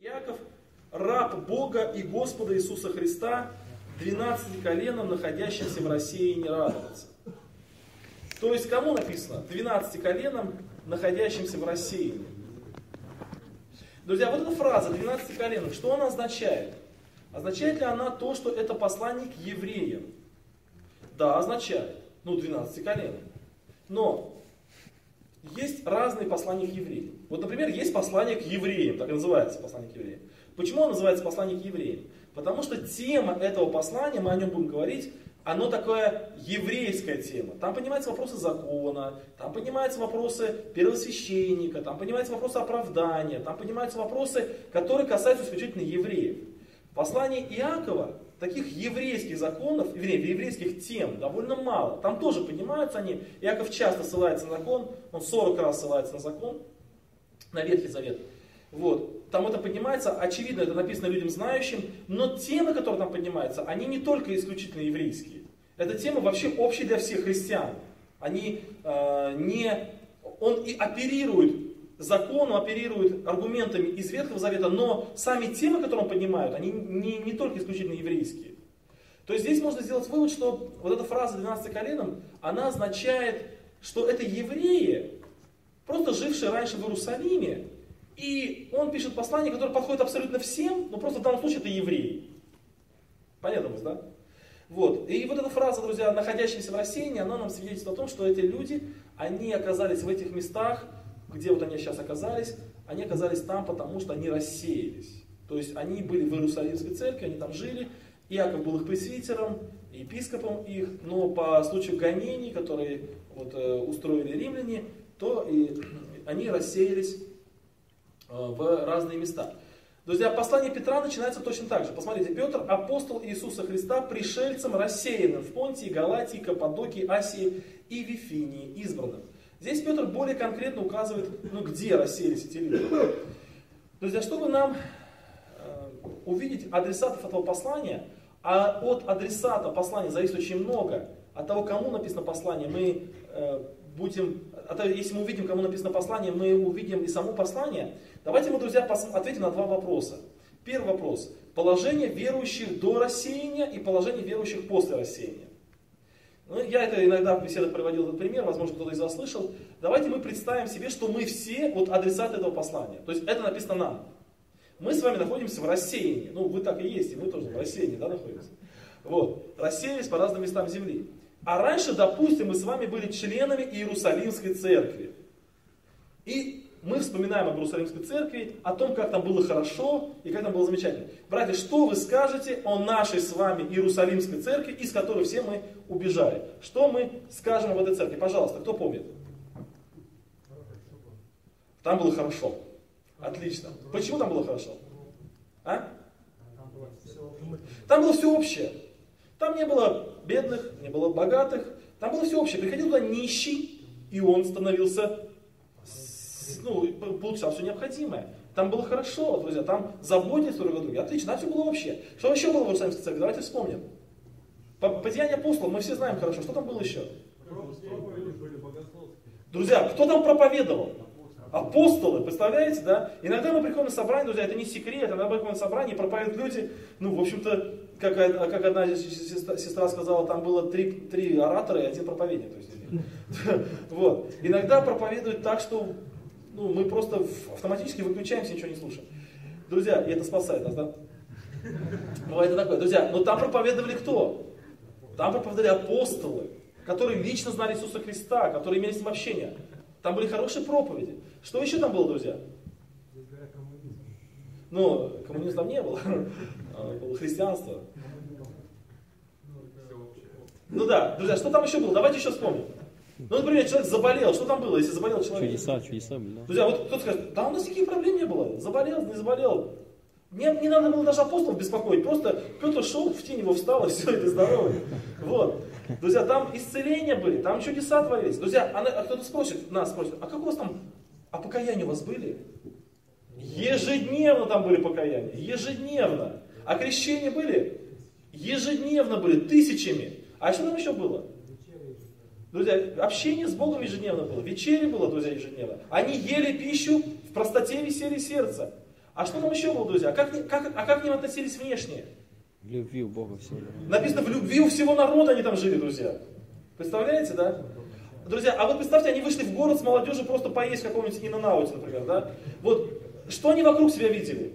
Иаков, раб Бога и Господа Иисуса Христа, 12 коленам, находящимся в России, не радоваться. То есть, кому написано? 12 коленам, находящимся в России. Друзья, вот эта фраза 12 коленам, что она означает? Означает ли она то, что это послание к евреям? Да, означает. 12 коленам. Но есть разные послания к евреям. Вот, например, есть послание к евреям, так и называется послание к евреям. Почему оно называется послание к евреям? Потому что тема этого послания, мы о нем будем говорить, оно такое еврейская тема. Там поднимаются вопросы закона, там поднимаются вопросы первосвященника, там поднимаются вопросы оправдания, там поднимаются вопросы, которые касаются исключительно евреев. В послании Иакова таких еврейских законов, еврейских тем довольно мало. Там тоже поднимаются они. Иаков часто ссылается на закон, он 40 раз ссылается на закон, на Ветхий Завет. Вот. Там это поднимается, очевидно, это написано людям знающим, но темы, которые там поднимаются, они не только исключительно еврейские. Это темы вообще общие для всех христиан. Они он и оперирует законом, оперирует аргументами из Ветхого Завета, но сами темы, которые он поднимает, они не только исключительно еврейские. То есть здесь можно сделать вывод, что вот эта фраза 12 коленам, она означает, что это евреи, просто жившие раньше в Иерусалиме, и он пишет послание, которое подходит абсолютно всем, но просто в данном случае это евреи. Понятно, да? Вот. И вот эта фраза, друзья, находящаяся в рассеянии, она нам свидетельствует о том, что эти люди, они оказались в этих местах, где вот они сейчас оказались, они оказались там, потому что они рассеялись. То есть они были в Иерусалимской церкви, они там жили, Иаков был их пресвитером, епископом их, но по случаю гонений, которые вот, устроили римляне, то и они рассеялись в разные места. Друзья, послание Петра начинается точно так же. Посмотрите, Петр, апостол Иисуса Христа, пришельцем, рассеянным в Понтии, Галатии, Каппадокии, Асии и Вифинии, избранным. Здесь Петр более конкретно указывает, где рассеялись эти люди. Друзья, чтобы нам увидеть адресатов этого послания, а от адресата послания зависит очень много, от того, кому написано послание, мы если мы увидим, кому написано послание, мы увидим и само послание. Давайте мы, друзья, ответим на два вопроса. Первый вопрос. Положение верующих до рассеяния и положение верующих после рассеяния. Я это иногда в беседах приводил этот пример, возможно, кто-то из вас слышал. Давайте мы представим себе, что мы все адресаты этого послания. То есть это написано нам. Мы с вами находимся в рассеянии. Вы так и есть, и мы тоже в рассеянии, находимся. Рассеялись по разным местам земли. А раньше, допустим, мы с вами были членами Иерусалимской церкви. И мы вспоминаем об Иерусалимской церкви, о том, как там было хорошо и как там было замечательно. Братья, что вы скажете о нашей с вами Иерусалимской церкви, из которой все мы убежали? Что мы скажем об этой церкви? Пожалуйста, кто помнит? Там было хорошо. Отлично. Почему там было хорошо? Там было все общее. Там не было бедных, не было богатых. Там было все общее. Приходил туда нищий, и он становился, получал все необходимое. Там было хорошо, друзья. Там заботились друг о друге. Отлично, там все было общее. Что еще было в Иерусалимской церкви? Давайте вспомним. По Деяниям апостолов мы все знаем хорошо. Что там было еще? Друзья, кто там проповедовал? Апостолы, представляете, да? Иногда мы приходим на собрание, друзья, это не секрет, иногда мы приходим на собрание, и проповедуют люди, в общем-то, как одна сестра сказала, там было три оратора и один проповедник. Иногда проповедуют так, что мы просто автоматически выключаемся, ничего не слушаем. Друзья, и это спасает нас, да? Это такое. Друзья, но там проповедовали кто? Там проповедовали апостолы, которые лично знали Иисуса Христа, которые имели с ним общение. Там были хорошие проповеди. Что еще там было, друзья? Коммунизма там не было. Было христианство. Друзья, что там еще было? Давайте еще вспомним. Например, человек заболел. Что там было, если заболел человек? Чудеса были, да? Друзья, кто-то скажет, у нас никаких проблем не было. Заболел, не заболел. Не надо было даже апостолов беспокоить. Просто Петр шел, в тень его встал, и все, и ты здоровый. Друзья, там исцеления были, там чудеса творились. Друзья, кто-то нас спросит, а как у вас там, покаяния у вас были? Ежедневно там были покаяния, ежедневно. А крещения были? Ежедневно были, тысячами. А что там еще было? Друзья, общение с Богом ежедневно было, вечере было, друзья, ежедневно. Они ели пищу, в простоте веселье сердца. А что там еще было, друзья? Как к ним относились внешне? В любви у Бога всего. Написано, в любви у всего народа они там жили, друзья. Представляете, да? Друзья, а вот представьте, они вышли в город с молодежью просто поесть в каком-нибудь иннауте, например, да? Вот, что они вокруг себя видели?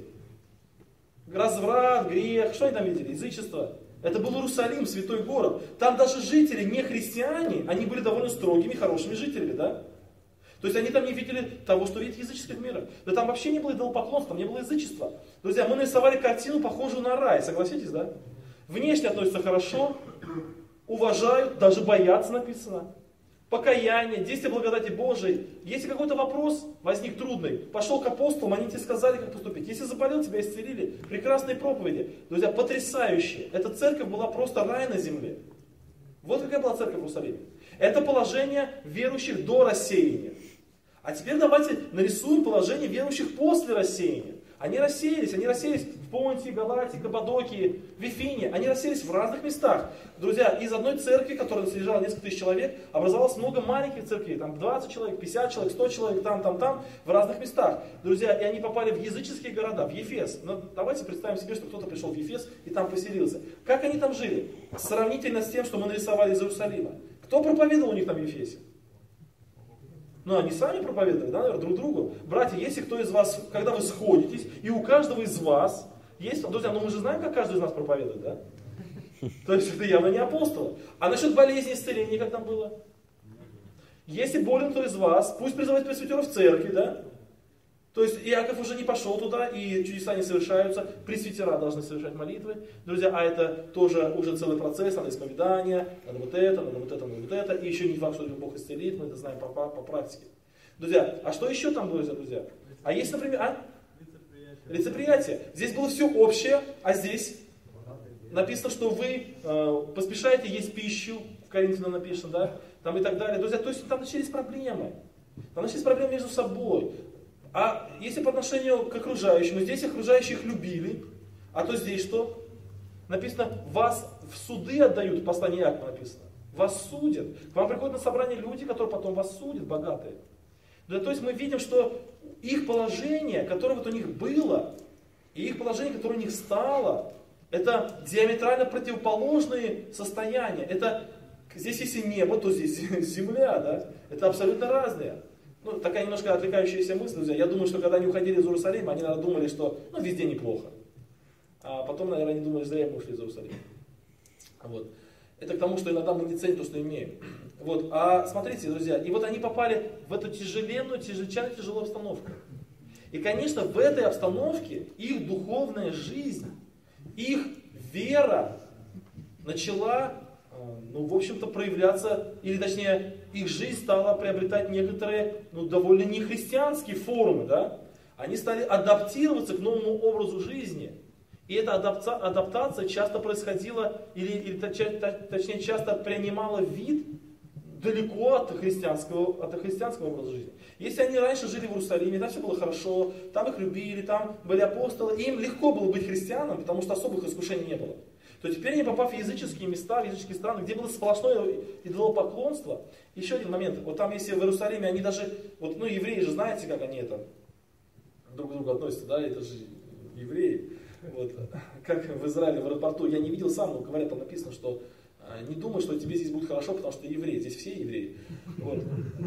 Разврат, грех, что они там видели? Язычество. Это был Иерусалим, святой город. Там даже жители, не христиане, они были довольно строгими, хорошими жителями, да? То есть они там не видели того, что видит языческих миров. Да там вообще не было идолопоклонства, там не было язычества. Друзья, мы нарисовали картину, похожую на рай, согласитесь, да? Внешне относятся хорошо, уважают, даже боятся, написано. Покаяние, действие благодати Божией. Если какой-то вопрос возник трудный, пошел к апостолам, они тебе сказали, как поступить. Если заболел, тебя исцелили. Прекрасные проповеди. Друзья, потрясающие. Эта церковь была просто рай на земле. Вот какая была церковь в Иерусалиме. Это положение верующих до рассеяния. А теперь давайте нарисуем положение верующих после рассеяния. Они рассеялись в Понтии, Галатии, Каппадокии, Вифине. Они расселись в разных местах. Друзья, из одной церкви, которая содержала несколько тысяч человек, образовалось много маленьких церквей. Там 20 человек, 50 человек, 100 человек, там, в разных местах. Друзья, и они попали в языческие города, в Ефес. Но давайте представим себе, что кто-то пришел в Ефес и там поселился. Как они там жили? Сравнительно с тем, что мы нарисовали из Иерусалима. Кто проповедовал у них там в Ефесе? Ну, они сами проповедовали, да, наверное, друг другу. Братья, если кто из вас, когда вы сходитесь, и у каждого из вас есть, друзья, ну мы же знаем, как каждый из нас проповедует, да? То есть это явно не апостолы. А насчет болезни, исцеления, как там было? Если болен кто из вас, пусть призывает пресвитеров в церкви, да? То есть Иаков уже не пошел туда, и чудеса не совершаются, пресвитера должны совершать молитвы. Друзья, а это тоже уже целый процесс, надо исповедание, надо вот это, надо вот это, надо вот это. И еще не факт, что Бог исцелит, мы это знаем по практике. Друзья, а что еще там было, друзья? А есть, например, лицеприятие. Здесь было все общее, а здесь написано, что вы поспешаете есть пищу, в Коринфянам написано, да? Там и так далее. Друзья, то есть там начались проблемы. Там начались проблемы между собой. А если по отношению к окружающим, здесь окружающих любили, а то здесь что? Написано, вас в суды отдают, в послании Иакова написано. Вас судят. К вам приходят на собрание люди, которые потом вас судят, богатые. Да, то есть мы видим, что их положение, которое вот у них было, и их положение, которое у них стало, это диаметрально противоположные состояния. Это здесь если небо, то здесь земля, да? Это абсолютно разные. Ну, такая немножко отвлекающаяся мысль, друзья. Я думаю, что когда они уходили из Иерусалима, они, наверное, думали, что везде неплохо. А потом, наверное, они думали, зря мы ушли из Иерусалима. Вот. Это к тому, что иногда мы не ценим то, что имеем. Вот. А смотрите, друзья, и вот они попали в эту чрезвычайно тяжелую обстановку. И, конечно, в этой обстановке их духовная жизнь, их вера начала, в общем-то, проявляться, или точнее, их жизнь стала приобретать некоторые, довольно нехристианские формы, да? Они стали адаптироваться к новому образу жизни. И эта адаптация часто происходила, или точнее, часто принимала вид далеко от христианского образа жизни. Если они раньше жили в Иерусалиме, там все было хорошо, там их любили, там были апостолы, им легко было быть христианам, потому что особых искушений не было. То теперь они, попав в языческие места, в языческие страны, где было сплошное идолопоклонство, еще один момент, вот там если в Иерусалиме они даже, евреи же знаете, как они это друг к другу относятся, да, это же евреи, вот, как в Израиле в аэропорту, я не видел сам, но говорят, там написано, что не думай, что тебе здесь будет хорошо, потому что ты еврей, здесь все евреи. Вот.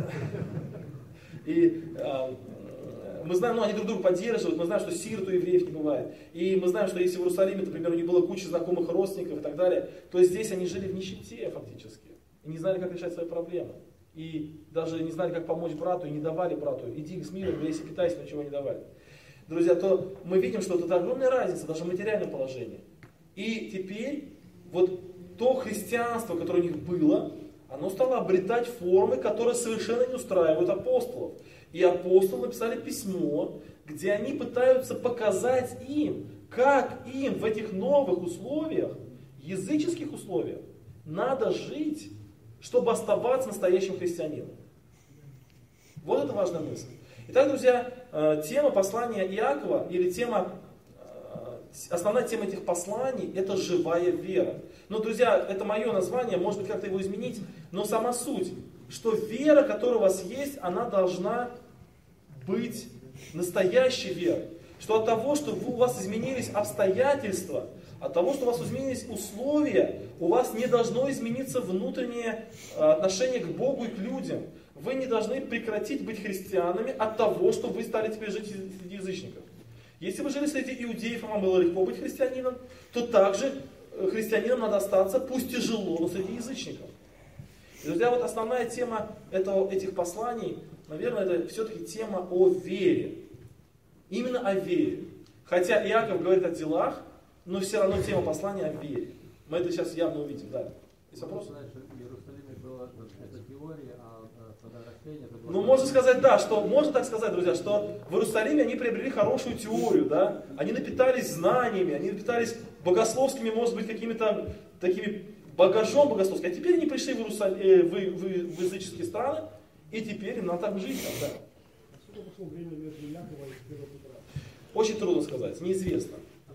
И мы знаем, они друг друга поддерживают, мы знаем, что сирот у евреев не бывает. И мы знаем, что если в Иерусалиме, например, у них было куча знакомых родственников и так далее, то здесь они жили в нищете фактически. И не знали, как решать свои проблемы. И даже не знали, как помочь брату, и не давали брату. Иди с миром, грейся, питайся, но ничего не давали. Друзья, то мы видим, что это огромная разница, даже в материальном положении. И теперь вот то христианство, которое у них было, оно стало обретать формы, которые совершенно не устраивают апостолов. И апостолы написали письмо, где они пытаются показать им, как им в этих новых условиях, языческих условиях, надо жить, чтобы оставаться настоящим христианином. Вот это важная мысль. Итак, друзья, тема послания Иакова, или основная тема этих посланий, это живая вера. Но, друзья, это мое название, может быть, как-то его изменить, но сама суть, что вера, которая у вас есть, она должна быть настоящей верой. Что от того, что у вас изменились обстоятельства, от того, что у вас изменились условия, у вас не должно измениться внутреннее отношение к Богу и к людям. Вы не должны прекратить быть христианами от того, что вы стали теперь жить среди язычников. Если вы жили среди иудеев, и вам было легко быть христианином, то также христианином надо остаться, пусть тяжело, но среди язычников. И, друзья, вот основная тема этих посланий, наверное, это все-таки тема о вере. Именно о вере. Хотя Иаков говорит о делах, но все равно тема послания о вере. Мы это сейчас явно увидим. Да. Есть вопрос? В Иерусалиме была эта теория, а когда растение... Ну, можно сказать, да, что, можно так сказать, друзья, что в Иерусалиме они приобрели хорошую теорию, да, они напитались знаниями, они напитались богословскими, может быть, какими-то такими багажом богословским, а теперь они пришли в языческие страны, и теперь им надо так жить там, да. Сколько прошло время между Якова и первого Петра? Очень трудно сказать, неизвестно.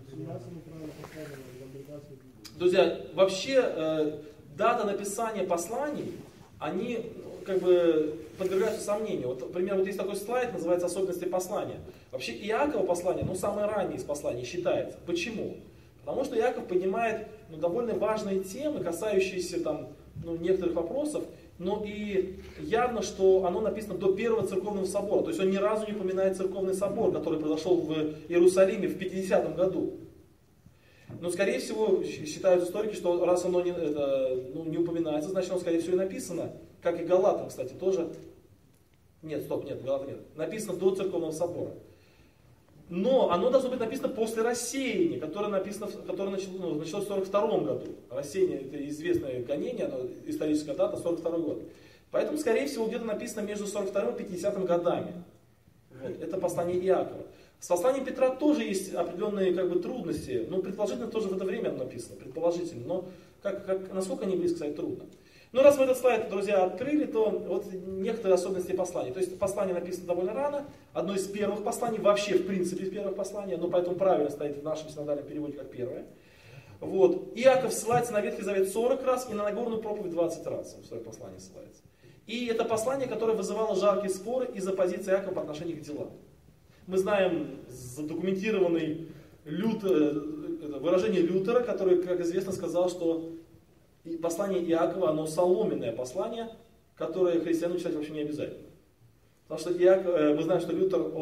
Друзья, вообще дата написания посланий, они как бы подвергаются сомнению. Вот, например, вот есть такой слайд, называется «Особенности послания». Вообще Иакова послание, самое раннее из посланий считается. Почему? Потому что Иаков поднимает довольно важные темы, касающиеся там, некоторых вопросов, но и явно, что оно написано до Первого церковного собора. То есть он ни разу не упоминает церковный собор, который произошел в Иерусалиме в 50 году. Но, скорее всего, считают историки, что раз оно не упоминается, значит, оно, скорее всего, и написано, как и Галатам, кстати, тоже. Нет, Галатам нет. Написано до церковного собора. Но оно должно быть написано после рассеяния, которое началось в 42 году. Рассеяние — это известное гонение, историческая дата, 42 год. Поэтому, скорее всего, где-то написано между 42 и 50 годами. Вот. Это послание Иакова. С посланием Петра тоже есть определенные трудности. Предположительно, тоже в это время оно написано, предположительно. Но насколько они близко, сказать, трудно. Но раз мы этот слайд, друзья, открыли, то вот некоторые особенности посланий. То есть послание написано довольно рано, одно из первых посланий, вообще в принципе из первых посланий, но поэтому правильно стоит в нашем синодальном переводе как первое. Вот. Иаков ссылается на Ветхий Завет 40 раз и на Нагорную проповедь 20 раз в своем послании ссылается. И это послание, которое вызывало жаркие споры из-за позиции Иакова по отношению к делам. Мы знаем задокументированное выражение Лютера, который, как известно, сказал, что послание Иакова, оно соломенное послание, которое христианину читать вообще не обязательно. Потому что мы знаем, что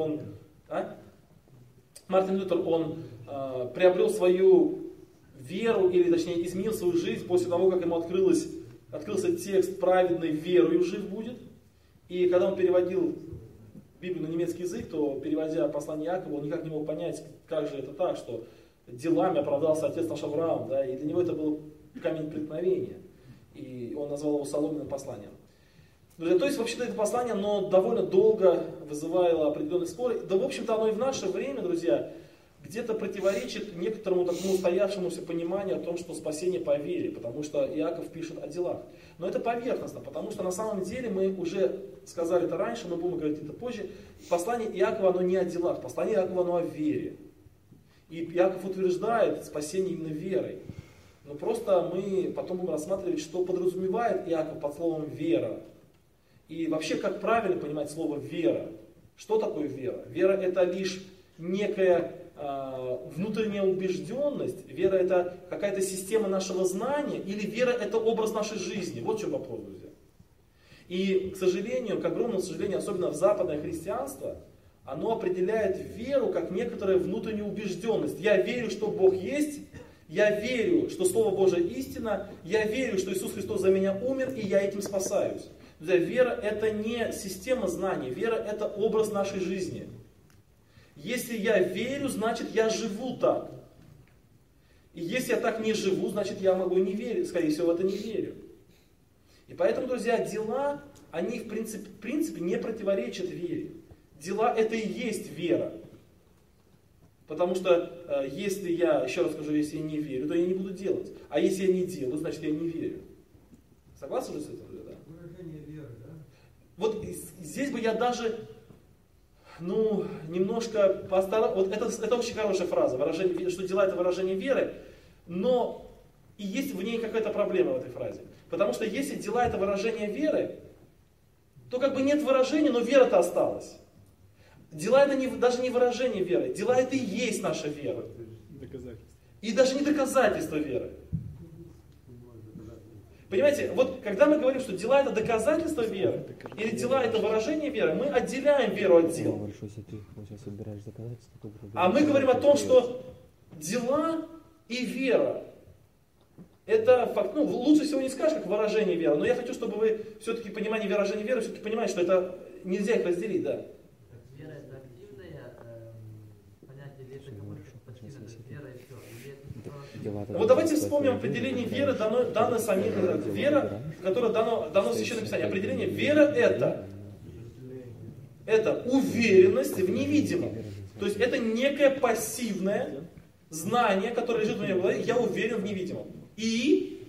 Мартин Лютер, он приобрел свою веру, или точнее изменил свою жизнь после того, как ему открылся текст «Праведный верою жив будет». И когда он переводил Библию на немецкий язык, то, переводя послание Иакова, он никак не мог понять, как же это так, что делами оправдался отец наш Авраам, да, и для него это был камень преткновения. И он назвал его соломенным посланием. Друзья, то есть, вообще-то это послание, оно довольно долго вызывало определенные споры. Да, в общем-то, оно и в наше время, друзья, где-то противоречит некоторому такому устоявшемуся пониманию о том, что спасение по вере, потому что Иаков пишет о делах. Но это поверхностно, потому что на самом деле мы уже сказали это раньше, мы будем говорить это позже. Послание Иакова, оно не о делах, послание Иакова, оно о вере. И Иаков утверждает спасение именно верой. Но просто мы потом будем рассматривать, что подразумевает Иаков под словом «вера». И вообще, как правильно понимать слово «вера». Что такое вера? Вера — это лишь некая внутренняя убежденность, вера — это какая-то система нашего знания, или вера — это образ нашей жизни. Вот в чем вопрос, друзья. И, к сожалению, к огромному сожалению, особенно в западное христианство, оно определяет веру как некоторую внутреннюю убежденность. Я верю, что Бог есть, я верю, что Слово Божие истина, я верю, что Иисус Христос за меня умер, и я этим спасаюсь. Друзья, вера — это не система знаний, вера — это образ нашей жизни. Если я верю, значит я живу так. И если я так не живу, значит я могу не верить, скорее всего, в это не верю. И поэтому, друзья, дела, они в принципе не противоречат вере. Дела — это и есть вера. Потому что если я, еще раз скажу, если я не верю, то я не буду делать. А если я не делаю, значит я не верю. Согласны же с этим? Да? Выражение веры, да? Вот здесь бы я даже немножко постарался. Вот это очень хорошая фраза, что дела — это выражение веры, но и есть в ней какая-то проблема в этой фразе. Потому что если дела — это выражение веры, то как бы нет выражения, но вера-то осталась. Дела это даже не выражение веры. Дела это и есть наша вера. Доказательство. И даже не доказательство веры. Понимаете, вот когда мы говорим, что дела это доказательство веры, или дела это выражение веры, мы отделяем веру от дел. Говоришь, что если ты вот сейчас собираешь доказательства, то А мы говорим о том, что дела и вера это факт. Ну, лучше всего не скажешь, как выражение веры, но я хочу, чтобы вы все-таки понимание выражения веры, все-таки понимали, что это нельзя их разделить, да. Вера это активное понятие, или это какое-то почти вера и все. Вот давайте вспомним определение веры, данное самим, вера, которое дано в Священном Писании. Определение вера это уверенность в невидимом. То есть это некое пассивное знание, которое лежит у меня в голове, я уверен в невидимом. И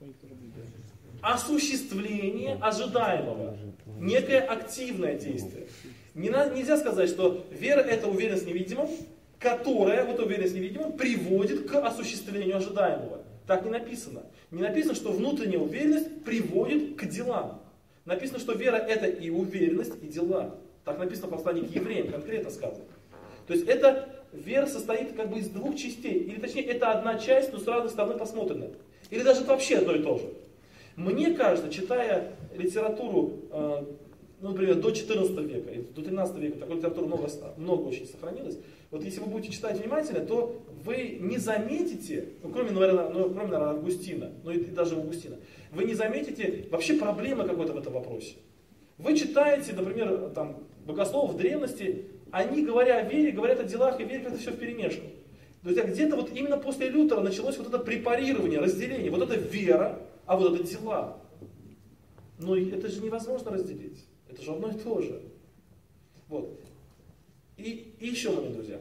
осуществление ожидаемого. Некое активное действие. Нельзя сказать, что вера это уверенность в невидимом, которая, вот уверенность в невидимом, приводит к осуществлению ожидаемого. Так не написано. Не написано, что внутренняя уверенность приводит к делам. Написано, что вера это и уверенность, и дела. Так написано в послании к евреям, конкретно сказано. То есть эта вера состоит как бы из двух частей. Или точнее, это одна часть, но с разной стороны посмотрена. Или даже это вообще одно и то же. Мне кажется, читая литературу, ну, например, до 14 века, до 13 века, такой литературы много очень сохранилось. Вот если вы будете читать внимательно, то вы не заметите, ну, кроме, наверное, Августина, ну и даже Августина, вы не заметите вообще проблемы какой-то в этом вопросе. Вы читаете, например, там, богословов в древности, они, говоря о вере, говорят о делах и вере, как это все вперемешку. То есть где-то вот именно после Лютера началось вот это препарирование, разделение. Вот это вера, а вот это дела. Но это же невозможно разделить. Это же одно и то же. Вот. И еще момент, друзья.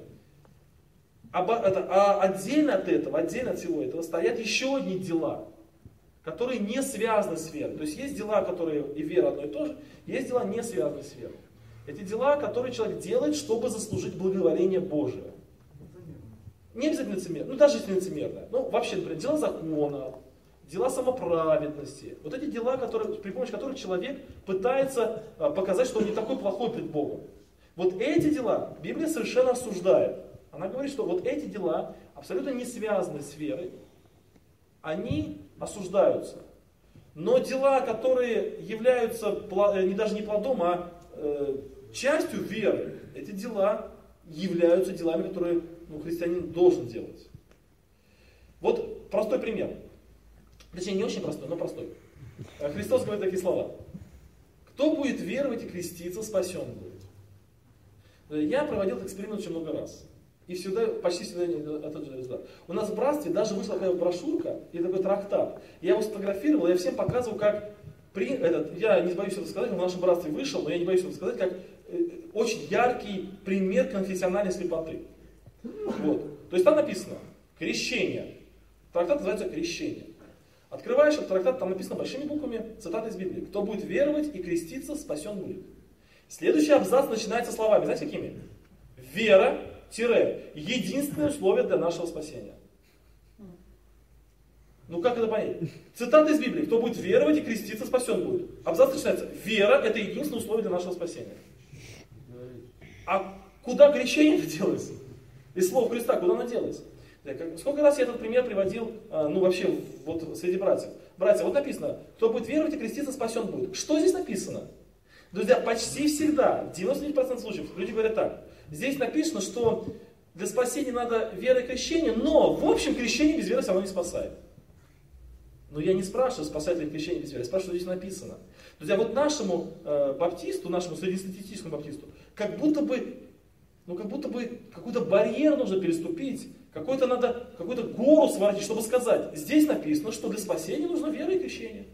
Отдельно от этого, отдельно от всего этого стоят еще одни дела, которые не связаны с верой. То есть есть дела, которые и вера одно и то же, есть дела, не связанные с верой. Эти дела, которые человек делает, чтобы заслужить благоволение Божие. Не обязательно лицемерно, ну даже если лицемерное. Ну вообще, например, дела закона, дела самоправедности. Вот эти дела, при помощи которых человек пытается показать, что он не такой плохой пред Богом. Вот эти дела Библия совершенно осуждает. Она говорит, что вот эти дела, абсолютно не связаны с верой, они осуждаются. Но дела, которые являются даже не плодом, а частью веры, эти дела являются делами, которые христианин должен делать. Вот простой пример. Точнее, не очень простой, но простой. Христос говорит такие слова. Кто будет веровать и креститься, спасен будет. Я проводил этот эксперимент очень много раз. И почти всегда тот же результат. У нас в братстве даже вышла такая брошюрка и такой трактат. Я его сфотографировал, я всем показывал, как я не боюсь это сказать, он в нашем братстве вышел, но я не боюсь это сказать, как очень яркий пример конфессиональной слепоты. Вот. То есть там написано крещение. Трактат называется крещение. Открываешь этот трактат, там написано большими буквами цитата из Библии. Кто будет веровать и креститься, спасен будет. Следующий абзац начинается словами, знаете какими? Вера, единственное условие для нашего спасения. Ну как это понять? Цитата из Библии. Кто будет веровать и креститься, спасен будет. Абзац начинается. Вера это единственное условие для нашего спасения. А куда крещение это делается? Из слов Христа, куда оно делается? Сколько раз я этот пример приводил, вообще, вот среди братьев. Братья, вот написано, кто будет веровать и креститься, спасен будет. Что здесь написано? Друзья, почти всегда, в 99% случаев, люди говорят так. Здесь написано, что для спасения надо вера и крещение, но, в общем, крещение без веры все равно не спасает. Но я не спрашиваю, спасает ли крещение без веры, я спрашиваю, что здесь написано. Друзья, вот нашему баптисту, нашему среднестатистическому баптисту, как будто бы какой-то барьер нужно переступить, какую-то гору своротить, чтобы сказать, здесь написано, что для спасения нужна вера и крещение.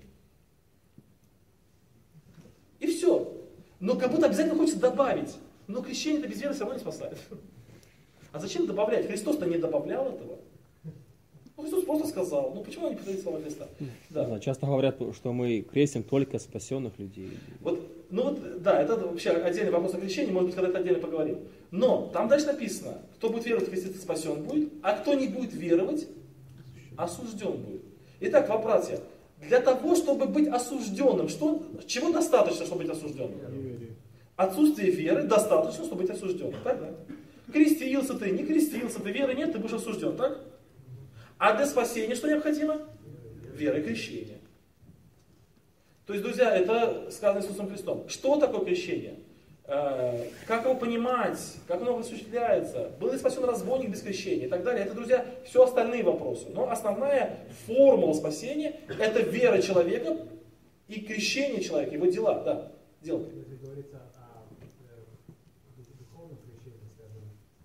И все. Но как будто обязательно хочется добавить, но крещение-то без веры все равно не спасает. А зачем добавлять? Христос-то не добавлял этого. Христос просто сказал. Почему они повторили слова Христа? Да. Часто говорят, что мы крестим только спасенных людей. Это вообще отдельный вопрос о крещении, может быть, когда-то отдельно поговорим. Но там дальше написано, кто будет веровать, креститься, спасен будет, а кто не будет веровать, осужден будет. Итак, братья, для того, чтобы быть осужденным, чего достаточно, чтобы быть осужденным? отсутствие веры достаточно, чтобы быть осужденным. Так, да? Крестился ты, не крестился ты, веры нет, ты будешь осужден, так? А для спасения что необходимо? Вера и крещение. То есть, друзья, это сказано Иисусом Христом. Что такое крещение? Как его понимать? Как оно осуществляется? Был ли спасен разбойник без крещения? И так далее. Это, друзья, все остальные вопросы. Но основная формула спасения – это вера человека и крещение человека, его дела. Да, дело. Если говорится о духовном крещении, скажем,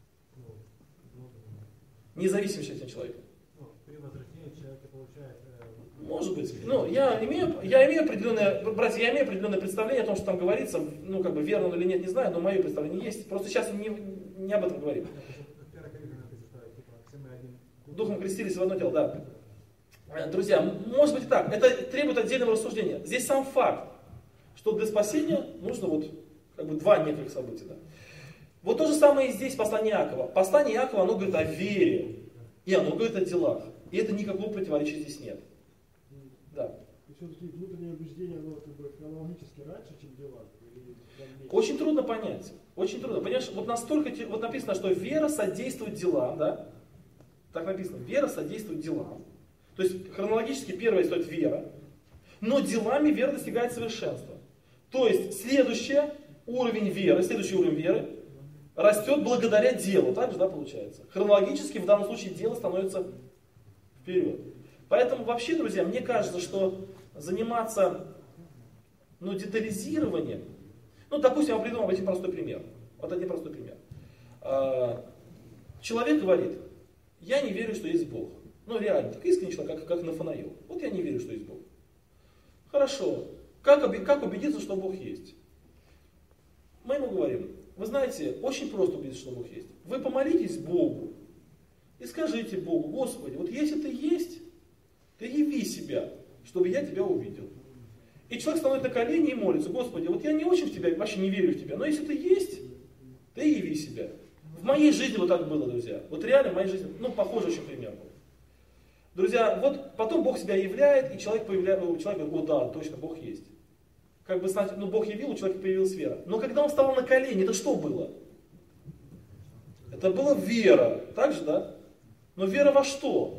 Независимость от человека. при возвращении человека получает... Может быть. Ну, я имею определенное, братья, я имею определенное представление о том, что там говорится, ну, как бы, верно или нет, не знаю, но мое представление есть. Просто сейчас не об этом говорим. Духом крестились в одно тело, да. Друзья, может быть и так. Это требует отдельного рассуждения. Здесь сам факт, что для спасения нужно вот, как бы, два некоторых события. Да. Вот то же самое и здесь послание Иакова. Послание Иакова, оно говорит о вере, и оно говорит о делах. И это никакого противоречия здесь нет. Да. И все-таки внутреннее убеждение, оно как бы хронологически раньше, чем дела? Очень трудно понять. Очень трудно. Понимаешь, вот настолько, вот написано, что вера содействует делам, да? Так написано, вера содействует делам. То есть хронологически первое стоит вера, но делами вера достигает совершенства. То есть следующий уровень веры растет благодаря делу. Так же, да, получается? Хронологически в данном случае дело становится вперед. Поэтому вообще, друзья, мне кажется, что заниматься детализированием, допустим, я приведу вам один простой пример. Вот один простой пример. Человек говорит, я не верю, что есть Бог. Реально, так искренне человек, как Нафанаил. Вот я не верю, что есть Бог. Хорошо. Как убедиться, что Бог есть? Мы ему говорим, вы знаете, очень просто убедиться, что Бог есть. Вы помолитесь Богу и скажите Богу, Господи, вот если ты есть, ты яви себя, чтобы я тебя увидел. И человек становится на колени и молится, Господи, вот я не очень в тебя, вообще не верю в тебя, но если ты есть, ты яви себя. В моей жизни вот так было, друзья. Вот реально в моей жизни, похожий очень пример был. Друзья, вот потом Бог себя являет, и человек говорит, о да, точно, Бог есть. Как бы, Бог явил, у человека появилась вера. Но когда он встал на колени, это что было? Это была вера, так же, да? Но вера во что?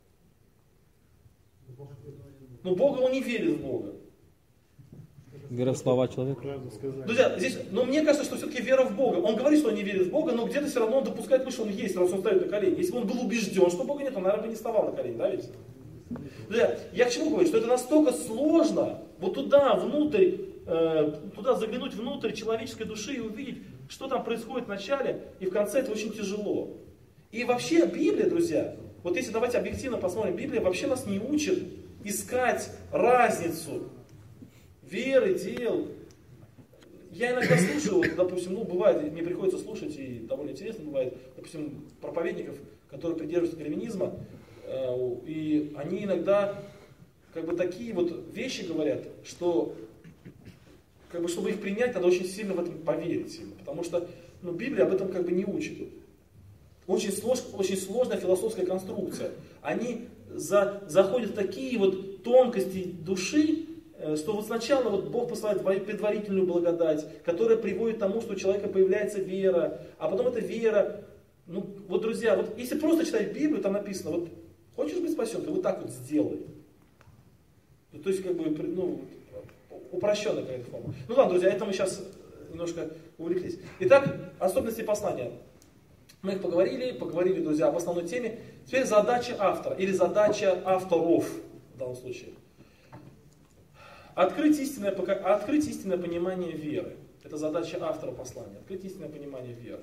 Бога он не верит в Бога. Вера в слова человека. Друзья, здесь, мне кажется, что все-таки вера в Бога. Он говорит, что он не верит в Бога, но где-то все равно он допускает, что он есть, раз он стоит на колени. Если бы он был убежден, что Бога нет, он, наверное, бы не вставал на колени, да, ведь? Друзья, я к чему говорю, что это настолько сложно, вот туда, внутрь, туда заглянуть внутрь человеческой души и увидеть, что там происходит в начале, и в конце это очень тяжело. И вообще Библия, друзья, вот если давайте объективно посмотрим, Библия вообще нас не учит искать разницу веры, дел. Я иногда слушаю, вот, допустим, бывает, мне приходится слушать, и довольно интересно бывает, допустим, проповедников, которые придерживаются кальвинизма, и они иногда такие вот вещи говорят, что чтобы их принять, надо очень сильно в этом поверить сильно, потому что Библия об этом не учит. Очень сложная философская конструкция. Они заходят в такие вот тонкости души, что вот сначала Бог посылает предварительную благодать, которая приводит к тому, что у человека появляется вера, а потом эта вера, друзья, если просто читать Библию, там написано, хочешь быть спасен, ты вот так вот сделай. То есть, упрощенная какая-то форма. Ладно, друзья, это мы сейчас немножко увлеклись. Итак, особенности послания. Мы их поговорили, друзья, об основной теме. Теперь задача автора, или задача авторов в данном случае. Открыть истинное понимание веры. Это задача автора послания. Открыть истинное понимание веры.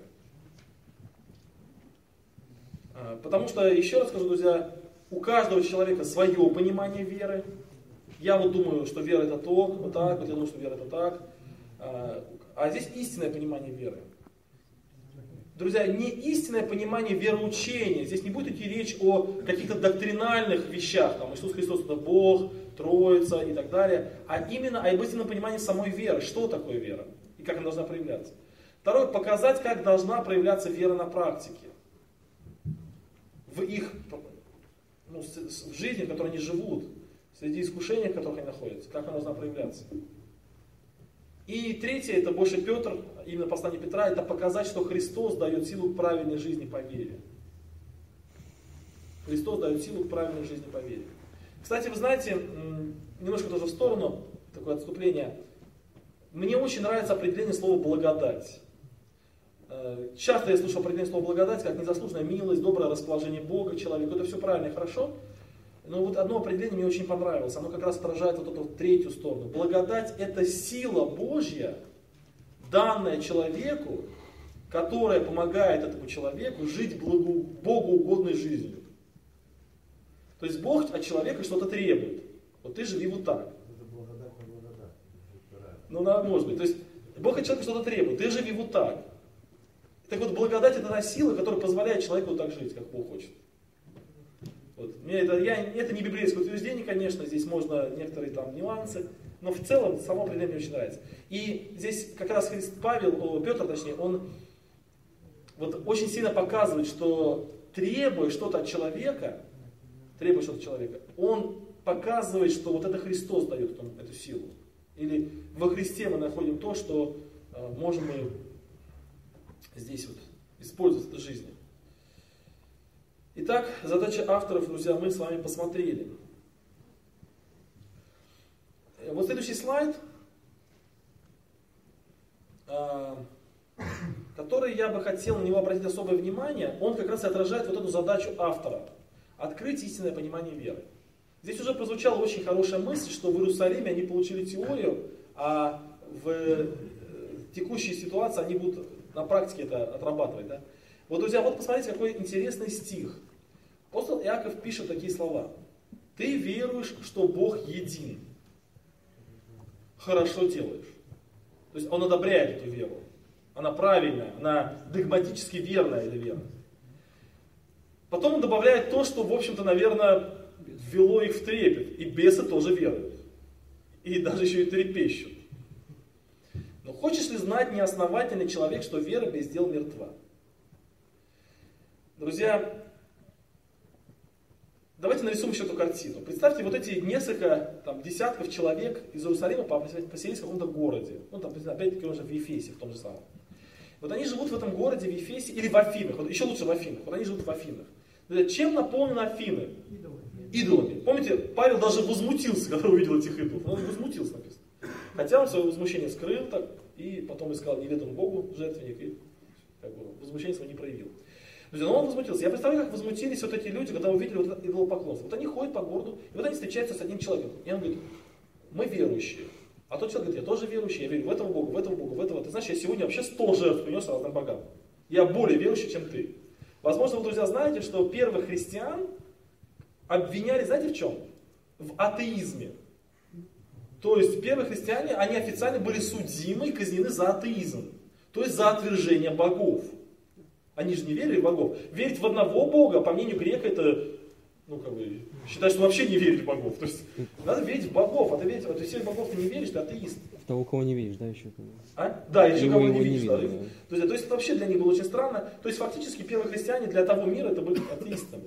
Потому что, еще раз скажу, друзья, у каждого человека свое понимание веры. Я думаю, что вера это то, вот так, я думаю, что вера это так. А здесь истинное понимание веры. Друзья, не истинное понимание вероучения. Здесь не будет идти речь о каких-то доктринальных вещах, там Иисус Христос это Бог, Троица и так далее, а именно о истинном понимании самой веры. Что такое вера и как она должна проявляться. Второе, показать, как должна проявляться вера на практике. В их в жизни, в которой они живут, среди искушений, в которых они находятся, как она должна проявляться. И третье, это больше Петр, именно послание Петра, это показать, что Христос дает силу к правильной жизни по вере. Христос дает силу к правильной жизни по вере. Кстати, вы знаете, немножко тоже в сторону, такое отступление. Мне очень нравится определение слова «благодать». Часто я слышу определение слова «благодать» как незаслуженная милость, доброе расположение Бога, человеку. Это все правильно и хорошо. Но вот одно определение мне очень понравилось. Оно как раз отражает вот эту третью сторону. Благодать – это сила Божья, данная человеку, которая помогает этому человеку жить богоугодной жизнью. То есть Бог от человека что-то требует. Вот ты живи вот так. Это благодать на благодать. Ну, может быть. То есть Бог от человека что-то требует. Ты живи вот так. Так вот, благодать – это та сила, которая позволяет человеку вот так жить, как Бог хочет. Вот. Это не библейское утверждение, конечно, здесь можно некоторые там нюансы, но в целом само определение мне очень нравится. И здесь как раз Петр, он вот очень сильно показывает, что требуя что-то от человека, он показывает, что вот это Христос дает эту силу. Или во Христе мы находим то, что можем мы здесь вот использовать в этой жизни. Итак, задача авторов, друзья, мы с вами посмотрели. Вот следующий слайд, который я бы хотел на него обратить особое внимание, он как раз и отражает вот эту задачу автора. Открыть истинное понимание веры. Здесь уже прозвучала очень хорошая мысль, что в Иерусалиме они получили теорию, а в текущей ситуации они будут на практике это отрабатывать. Да? Вот, друзья, вот посмотрите, какой интересный стих. Апостол Иаков пишет такие слова. Ты веруешь, что Бог един. Хорошо делаешь. То есть он одобряет эту веру. Она правильная, она догматически верная эта вера. Потом он добавляет то, что, в общем-то, наверное, ввело их в трепет. И бесы тоже веруют. И даже еще и трепещут. Но хочешь ли знать, неосновательный человек, что вера без дел мертва? Друзья, давайте нарисуем еще эту картину. Представьте, вот эти несколько десятков человек из Иерусалима поселились в каком-то городе. Ну, там, опять-таки, он же в Ефесе, в том же самом. Вот они живут в этом городе, в Ефесе, или в Афинах. Вот еще лучше в Афинах. Вот они живут в Афинах. Друзья, чем наполнены Афины? Идолами. Помните, Павел даже возмутился, когда увидел этих идолов. Он возмутился, написано. Хотя он свое возмущение скрыл так, и потом искал неведомому Богу жертвенник, и возмущение свое не проявил. Друзья, но он возмутился. Я представляю, как возмутились вот эти люди, когда увидели вот это идолопоклонство. Вот они ходят по городу, и вот они встречаются с одним человеком. И он говорит, мы верующие. А тот человек говорит, я тоже верующий, я верю в этого Бога, в этого Бога, в этого. Ты знаешь, я сегодня вообще 100 жертв принес разным богам. Я более верующий, чем ты. Возможно, вы, друзья, знаете, что первых христиан обвиняли, знаете, в чем? В атеизме. То есть первые христиане, они официально были судимы и казнены за атеизм. То есть за отвержение богов. Они же не верили в богов. Верить в одного бога, по мнению грека, это, считать, что вообще не верить в богов. То есть надо верить в богов. А ты верить, то есть всех богов ты не веришь, ты атеист. В того, кого не видишь, да, еще? Да, еще кого не видишь. Видно, да. То есть это вообще для них было очень странно. То есть фактически первые христиане для того мира это были атеистами.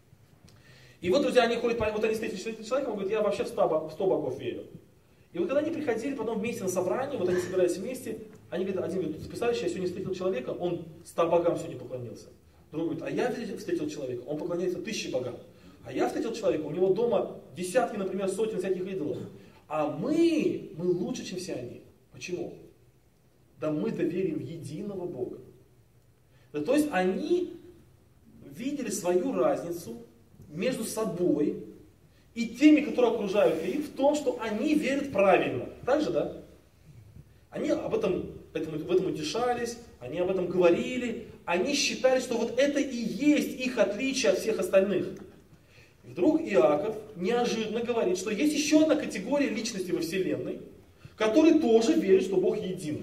И вот, друзья, они ходят, вот они встретились с человеком, он говорит, я вообще в 100 богов верю. И вот когда они приходили потом вместе на собрание, вот они собирались вместе, один говорит, ты представляешь, я сегодня встретил человека, он 100 богам сегодня поклонился. Другой говорит, а я встретил человека, он поклоняется 1000 богам. А я встретил человека, у него дома десятки, например, сотен всяких идолов. А мы лучше, чем все они. Почему? Да мы-то верим в единого Бога. Да, то есть они видели свою разницу между собой и теми, которые окружают их, в том, что они верят правильно. Так же, да? Они в этом утешались, они об этом говорили, они считали, что вот это и есть их отличие от всех остальных. И вдруг Иаков неожиданно говорит, что есть еще одна категория личности во Вселенной, которые тоже верят, что Бог един.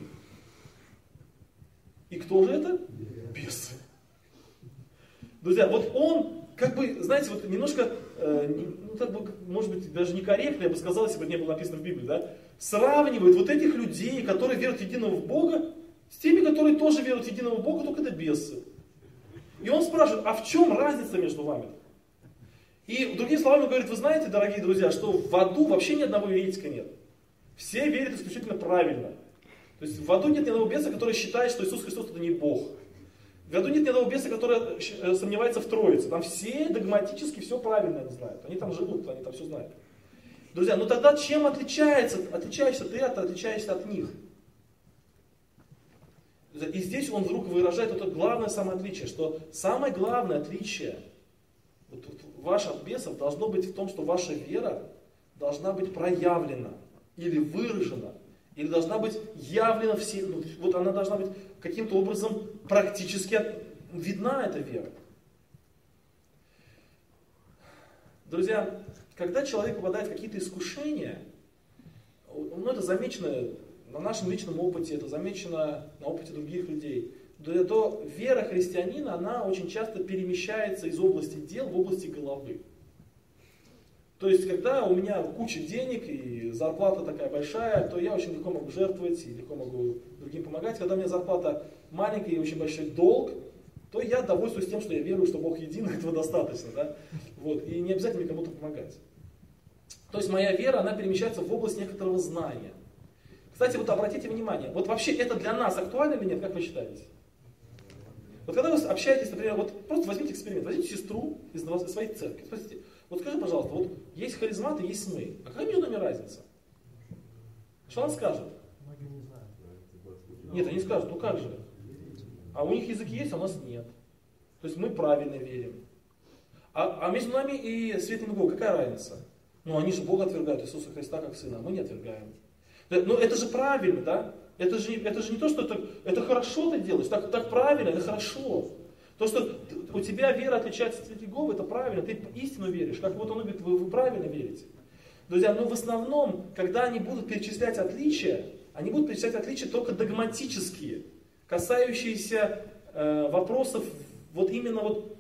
И кто же это? Бесы. Друзья, вот он, знаете, вот немножко, может быть, даже некорректно, я бы сказал, если бы это не было написано в Библии, да, сравнивает вот этих людей, которые верят в единого Бога, с теми, которые тоже верят в единого Бога, только это бесы. И он спрашивает, а в чем разница между вами? И другими словами он говорит, вы знаете, дорогие друзья, что в аду вообще ни одного еретика нет. Все верят исключительно правильно. То есть в аду нет ни одного беса, который считает, что Иисус Христос это не Бог. В аду нет ни одного беса, который сомневается в Троице. Там все догматически все правильно они знают. Они там живут, они там все знают. Друзья, ну тогда чем отличаешься ты отличаешься от них? И здесь он вдруг выражает это главное самое отличие, что самое главное отличие ваш от бесов должно быть в том, что ваша вера должна быть проявлена или выражена, или должна быть явлена всем. Вот она должна быть каким-то образом практически видна, эта вера. Друзья, когда человек попадает в какие-то искушения, ну это замечено на нашем личном опыте, это замечено на опыте других людей, то вера христианина, она очень часто перемещается из области дел в области головы. То есть, когда у меня куча денег и зарплата такая большая, то я очень легко могу жертвовать и легко могу другим помогать. Когда у меня зарплата маленькая и очень большой долг, то я довольствуюсь тем, что я верую, что Бог един, этого достаточно. Да? Вот, и не обязательно кому-то помогать. То есть моя вера, она перемещается в область некоторого знания. Кстати, вот обратите внимание, вот вообще это для нас актуально или нет, как вы считаете? Вот когда вы общаетесь, например, вот просто возьмите эксперимент, возьмите сестру из своей церкви, спросите, вот скажи, пожалуйста, вот есть харизматы, есть мы, а какая между нами разница? Что она скажет? Многие не знают. Нет, они скажут, ну как же? А у них языки есть, а у нас нет. То есть мы правильно верим. А между нами и Светлым Богом какая разница? Ну они же Бога отвергают, Иисуса Христа как Сына, а мы не отвергаем. Ну это же правильно, да? Это же не то, что это хорошо ты делаешь, так правильно, это хорошо. То, что у тебя вера отличается от Святого, это правильно, ты истину веришь, как вот он говорит, вы правильно верите. Друзья, но в основном, когда они будут перечислять отличия, они будут перечислять отличия только догматические, касающиеся вопросов вот именно вот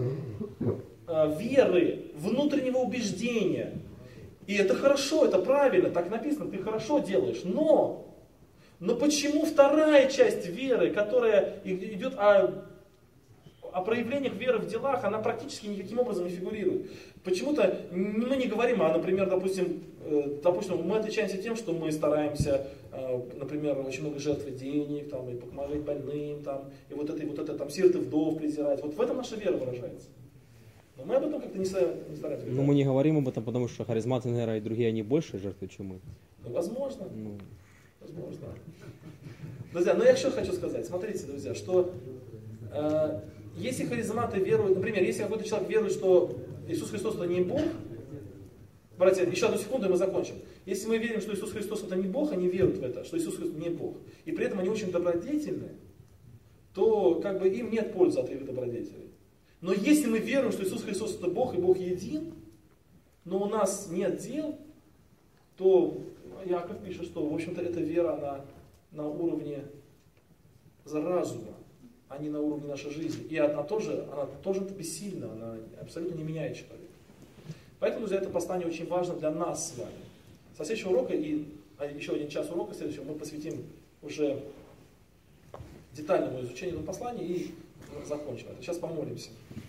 веры, внутреннего убеждения. И это хорошо, это правильно, так написано, ты хорошо делаешь, но почему вторая часть веры, которая идет о проявлениях веры в делах, она практически никаким образом не фигурирует? Почему-то мы не говорим, например, допустим, мы отличаемся тем, что мы стараемся, например, очень много жертвовать денег, там, и помогать больным, там, и вот это там, сирот и вдов презирать. Вот в этом наша вера выражается. Но мы об этом как-то не стараемся говорить. Ну мы не говорим об этом, потому что харизматы, наверное, и другие, они больше жертвуют, чем мы. Ну, возможно. Возможно. Друзья, я еще хочу сказать, смотрите, друзья, что если харизматы веруют, например, если какой-то человек верует, что Иисус Христос это не Бог, братья, еще одну секунду и мы закончим. Если мы верим, что Иисус Христос это не Бог, они веруют в это, что Иисус Христос не Бог, и при этом они очень добродетельны, то как бы им нет пользы от их добродетелей. Но если мы верим, что Иисус Христос это Бог и Бог един, но у нас нет дел, то Яков пишет, что в общем-то эта вера, она на уровне разума, а не на уровне нашей жизни. И она тоже бессильна, она абсолютно не меняет человека. Поэтому, друзья, это послание очень важно для нас с вами. Со следующего урока и еще один час урока следующего мы посвятим уже детальному изучению этого послания и закончим это. Сейчас помолимся.